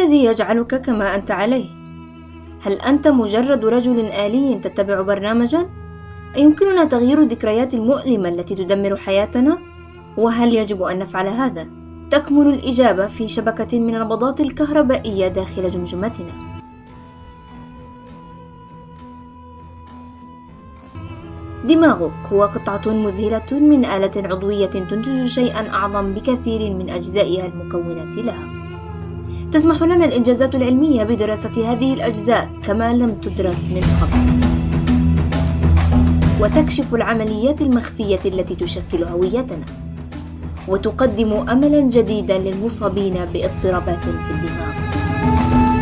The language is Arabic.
الذي يجعلك كما أنت عليه؟ هل أنت مجرد رجل آلي تتبع برنامجا؟ أيمكننا تغيير الذكريات المؤلمة التي تدمر حياتنا؟ وهل يجب أن نفعل هذا؟ تكمن الإجابة في شبكة من النبضات الكهربائية داخل جمجمتنا. دماغك هو قطعة مذهلة من آلة عضوية تنتج شيئا أعظم بكثير من أجزائها المكونة لها. تسمح لنا الإنجازات العلمية بدراسة هذه الأجزاء كما لم تدرس من قبل، وتكشف العمليات المخفية التي تشكل هويتنا، وتقدم أملا جديدا للمصابين باضطرابات في الدماغ.